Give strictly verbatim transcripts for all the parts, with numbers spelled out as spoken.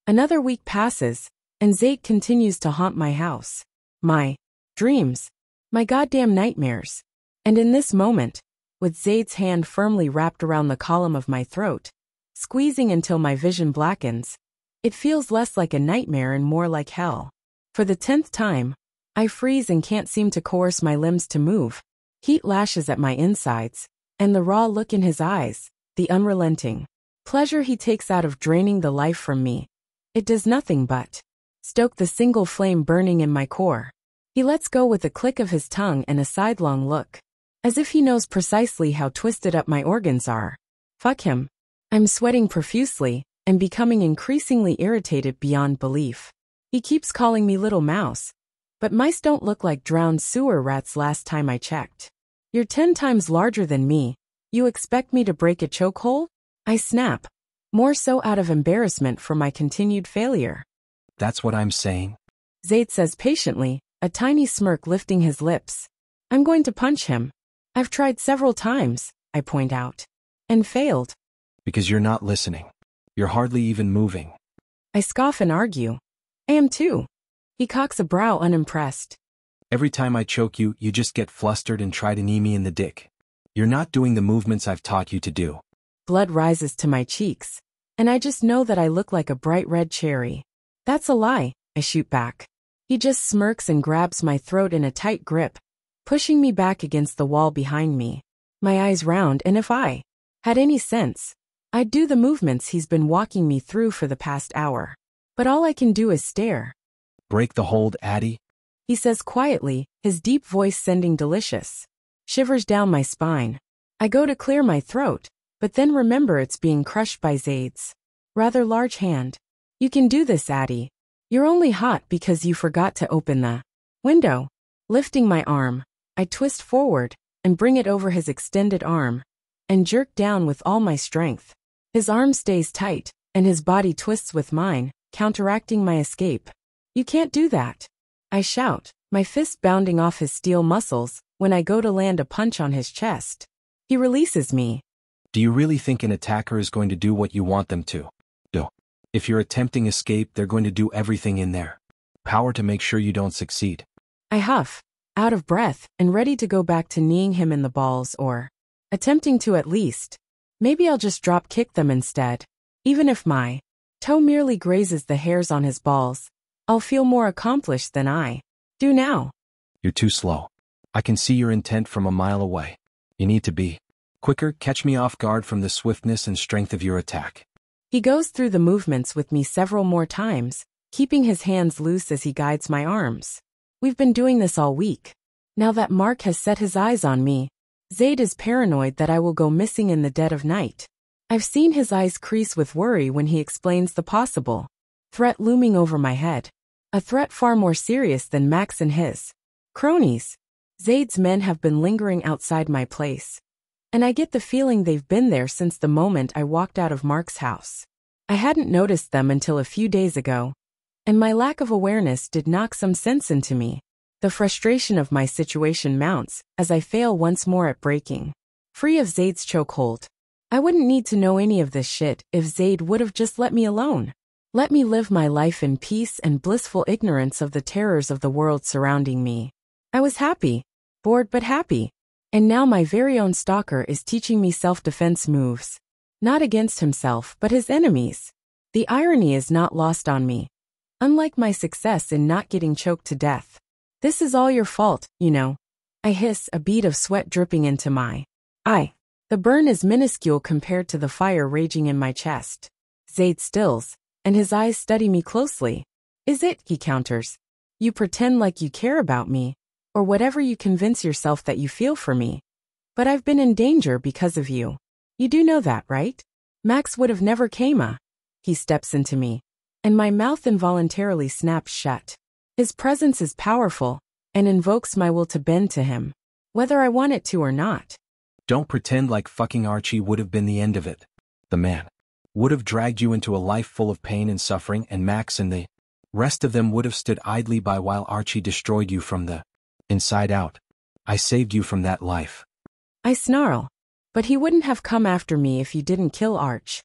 Another week passes, and Zayd continues to haunt my house. My dreams. My goddamn nightmares. And in this moment, with Zayd's hand firmly wrapped around the column of my throat, squeezing until my vision blackens, it feels less like a nightmare and more like hell. For the tenth time, I freeze and can't seem to coerce my limbs to move. Heat lashes at my insides, and the raw look in his eyes, the unrelenting pleasure he takes out of draining the life from me. It does nothing but stoke the single flame burning in my core. He lets go with a click of his tongue and a sidelong look, as if he knows precisely how twisted up my organs are. Fuck him. I'm sweating profusely, and becoming increasingly irritated beyond belief. He keeps calling me little mouse, but mice don't look like drowned sewer rats last time I checked. You're ten times larger than me. You expect me to break a chokehold? I snap, more so out of embarrassment for my continued failure. That's what I'm saying, Zayd says patiently, a tiny smirk lifting his lips. I'm going to punch him. I've tried several times, I point out, and failed. Because you're not listening. You're hardly even moving. I scoff and argue. I am too. He cocks a brow unimpressed. Every time I choke you, you just get flustered and try to knee me in the dick. You're not doing the movements I've taught you to do. Blood rises to my cheeks, and I just know that I look like a bright red cherry. That's a lie, I shoot back. He just smirks and grabs my throat in a tight grip, pushing me back against the wall behind me. My eyes round, and if I had any sense, I'd do the movements he's been walking me through for the past hour. But all I can do is stare. Break the hold, Addie, he says quietly, his deep voice sending delicious shivers down my spine. I go to clear my throat, but then remember it's being crushed by Zayd's rather large hand. You can do this, Addie. You're only hot because you forgot to open the window. Lifting my arm, I twist forward and bring it over his extended arm and jerk down with all my strength. His arm stays tight, and his body twists with mine, counteracting my escape. You can't do that, I shout, my fist bounding off his steel muscles when I go to land a punch on his chest. He releases me. Do you really think an attacker is going to do what you want them to do? If you're attempting escape, they're going to do everything in their power to make sure you don't succeed. I huff, out of breath and ready to go back to kneeing him in the balls or attempting to at least. Maybe I'll just drop kick them instead. Even if my toe merely grazes the hairs on his balls, I'll feel more accomplished than I do now. You're too slow. I can see your intent from a mile away. You need to be quicker. Catch me off guard from the swiftness and strength of your attack. He goes through the movements with me several more times, keeping his hands loose as he guides my arms. We've been doing this all week. Now that Mark has set his eyes on me, Zayd is paranoid that I will go missing in the dead of night. I've seen his eyes crease with worry when he explains the possible threat looming over my head. A threat far more serious than Max and his cronies. Zayd's men have been lingering outside my place, and I get the feeling they've been there since the moment I walked out of Mark's house. I hadn't noticed them until a few days ago, and my lack of awareness did knock some sense into me. The frustration of my situation mounts as I fail once more at breaking free of Zayd's chokehold. I wouldn't need to know any of this shit if Zayd would have just let me alone. Let me live my life in peace and blissful ignorance of the terrors of the world surrounding me. I was happy, bored but happy. And now my very own stalker is teaching me self-defense moves. Not against himself, but his enemies. The irony is not lost on me. Unlike my success in not getting choked to death. This is all your fault, you know. I hiss, a bead of sweat dripping into my eye. The burn is minuscule compared to the fire raging in my chest. Zayd stills, and his eyes study me closely. Is it, he counters. You pretend like you care about me, or whatever you convince yourself that you feel for me. But I've been in danger because of you. You do know that, right? Max would have never came a. He steps into me, and my mouth involuntarily snaps shut. His presence is powerful, and invokes my will to bend to him, whether I want it to or not. Don't pretend like fucking Archie would have been the end of it. The man would have dragged you into a life full of pain and suffering, and Max and the rest of them would have stood idly by while Archie destroyed you from the inside out. I saved you from that life. I snarl. But he wouldn't have come after me if you didn't kill Arch.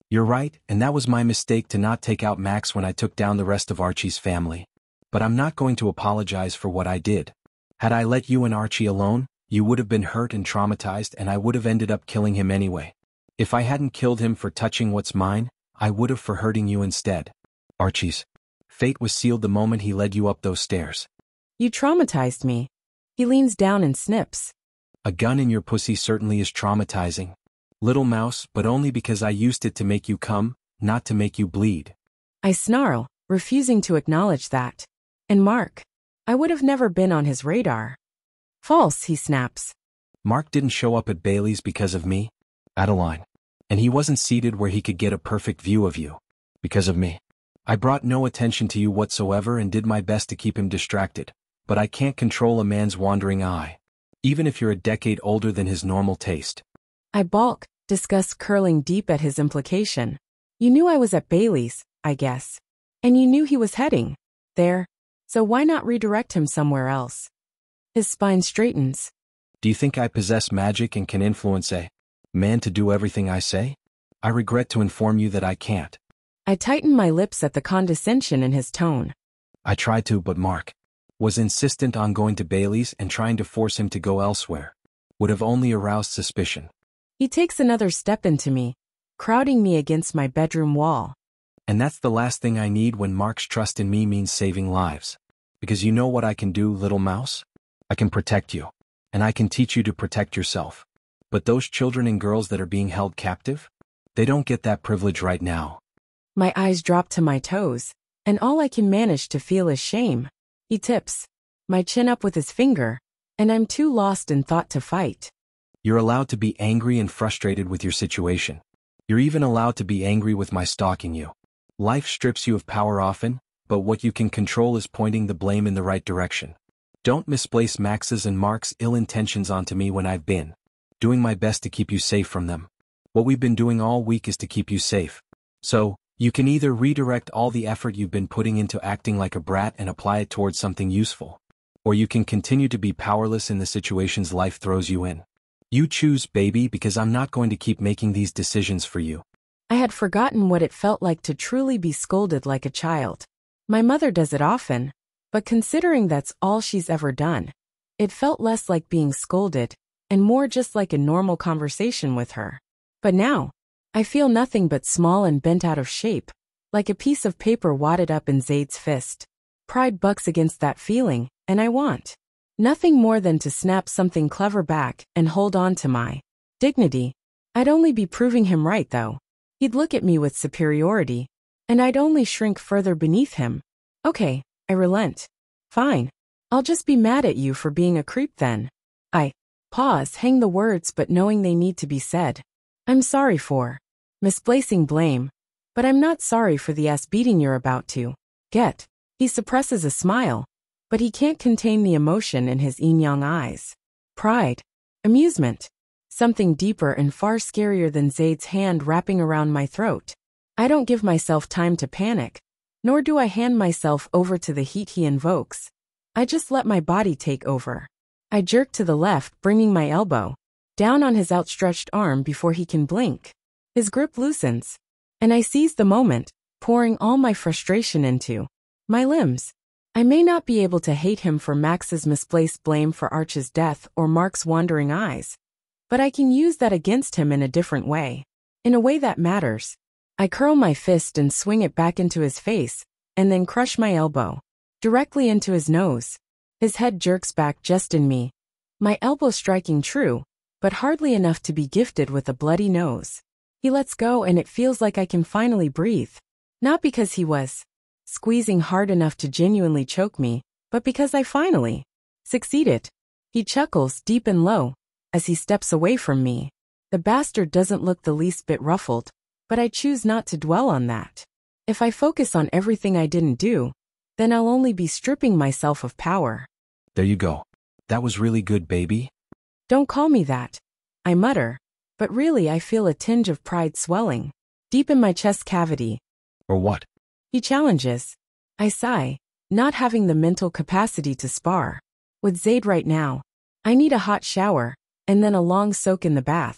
You're right, and that was my mistake to not take out Max when I took down the rest of Archie's family. But I'm not going to apologize for what I did. Had I let you and Archie alone, you would have been hurt and traumatized and I would have ended up killing him anyway. If I hadn't killed him for touching what's mine, I would have for hurting you instead. Archie's fate was sealed the moment he led you up those stairs. You traumatized me. He leans down and snips. A gun in your pussy certainly is traumatizing. Little mouse, but only because I used it to make you come, not to make you bleed. I snarl, refusing to acknowledge that. And Mark? I would have never been on his radar. False, he snaps. Mark didn't show up at Bailey's because of me, Adeline. And he wasn't seated where he could get a perfect view of you. Because of me. I brought no attention to you whatsoever and did my best to keep him distracted. But I can't control a man's wandering eye. Even if you're a decade older than his normal taste. I balk, disgust curling deep at his implication. You knew I was at Bailey's, I guess. And you knew he was heading there. So why not redirect him somewhere else? His spine straightens. Do you think I possess magic and can influence a man to do everything I say? I regret to inform you that I can't. I tighten my lips at the condescension in his tone. I tried to, but Mark was insistent on going to Bailey's and trying to force him to go elsewhere. Would have only aroused suspicion. He takes another step into me, crowding me against my bedroom wall. And that's the last thing I need when Mark's trust in me means saving lives. Because you know what I can do, little mouse? I can protect you. And I can teach you to protect yourself. But those children and girls that are being held captive? They don't get that privilege right now. My eyes drop to my toes, and all I can manage to feel is shame. He tips my chin up with his finger, and I'm too lost in thought to fight. You're allowed to be angry and frustrated with your situation. You're even allowed to be angry with my stalking you. Life strips you of power often, but what you can control is pointing the blame in the right direction. Don't misplace Max's and Mark's ill intentions onto me when I've been doing my best to keep you safe from them. What we've been doing all week is to keep you safe. So, you can either redirect all the effort you've been putting into acting like a brat and apply it towards something useful. Or you can continue to be powerless in the situations life throws you in. You choose, baby, because I'm not going to keep making these decisions for you. I had forgotten what it felt like to truly be scolded like a child. My mother does it often, but considering that's all she's ever done, it felt less like being scolded, and more just like a normal conversation with her. But now, I feel nothing but small and bent out of shape, like a piece of paper wadded up in Zaid's fist. Pride bucks against that feeling, and I want nothing more than to snap something clever back and hold on to my dignity. I'd only be proving him right, though. He'd look at me with superiority, and I'd only shrink further beneath him. Okay, I relent. Fine. I'll just be mad at you for being a creep then. I pause, hang the words but knowing they need to be said. I'm sorry for misplacing blame, but I'm not sorry for the ass beating you're about to get. He suppresses a smile, but he can't contain the emotion in his yin-yang eyes. Pride. Amusement. Something deeper and far scarier than Zaid's hand wrapping around my throat. I don't give myself time to panic, nor do I hand myself over to the heat he invokes. I just let my body take over. I jerk to the left, bringing my elbow down on his outstretched arm before he can blink. His grip loosens, and I seize the moment, pouring all my frustration into my limbs. I may not be able to hate him for Max's misplaced blame for Arch's death or Mark's wandering eyes, but I can use that against him in a different way. In a way that matters. I curl my fist and swing it back into his face, and then crush my elbow directly into his nose. His head jerks back just in me, my elbow striking true, but hardly enough to be gifted with a bloody nose. He lets go and it feels like I can finally breathe. Not because he was squeezing hard enough to genuinely choke me, but because I finally succeeded. He chuckles deep and low as he steps away from me. The bastard doesn't look the least bit ruffled, but I choose not to dwell on that. If I focus on everything I didn't do, then I'll only be stripping myself of power. There you go. That was really good, baby. Don't call me that, I mutter, but really I feel a tinge of pride swelling deep in my chest cavity. Or what? He challenges. I sigh, not having the mental capacity to spar with Zaid right now. I need a hot shower, and then a long soak in the bath.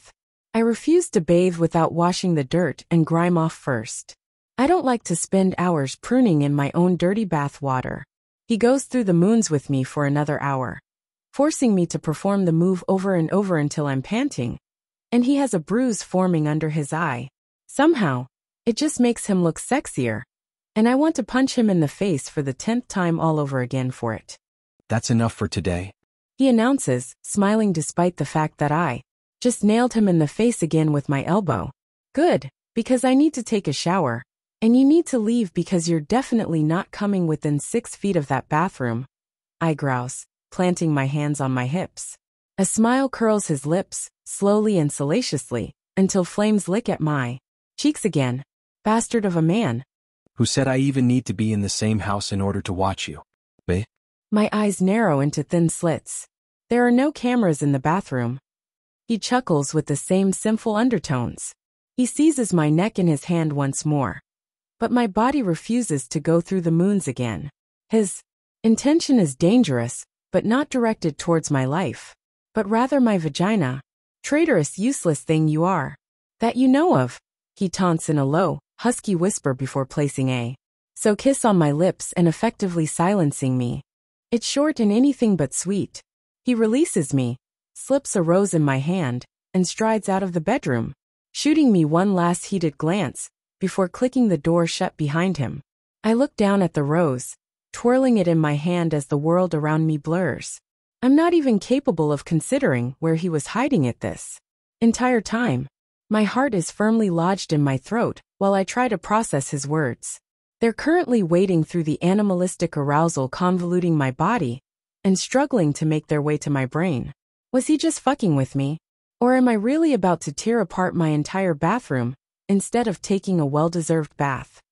I refuse to bathe without washing the dirt and grime off first. I don't like to spend hours pruning in my own dirty bath water. He goes through the moons with me for another hour, forcing me to perform the move over and over until I'm panting, and he has a bruise forming under his eye. Somehow, it just makes him look sexier, and I want to punch him in the face for the tenth time all over again for it. That's enough for today, he announces, smiling despite the fact that I just nailed him in the face again with my elbow. Good, because I need to take a shower, and you need to leave because you're definitely not coming within six feet of that bathroom, I grouse, planting my hands on my hips. A smile curls his lips, slowly and salaciously, until flames lick at my cheeks again. Bastard of a man. Who said I even need to be in the same house in order to watch you? Bae? My eyes narrow into thin slits. There are no cameras in the bathroom. He chuckles with the same sinful undertones. He seizes my neck in his hand once more. But my body refuses to go through the moons again. His intention is dangerous, but not directed towards my life, but rather my vagina. Traitorous, useless thing you are. That you know of, he taunts in a low, husky whisper before placing a so kiss on my lips and effectively silencing me. It's short and anything but sweet. He releases me, slips a rose in my hand, and strides out of the bedroom, shooting me one last heated glance before clicking the door shut behind him. I look down at the rose, twirling it in my hand as the world around me blurs. I'm not even capable of considering where he was hiding it this entire time. My heart is firmly lodged in my throat while I try to process his words. They're currently wading through the animalistic arousal convoluting my body and struggling to make their way to my brain. Was he just fucking with me? Or am I really about to tear apart my entire bathroom instead of taking a well-deserved bath?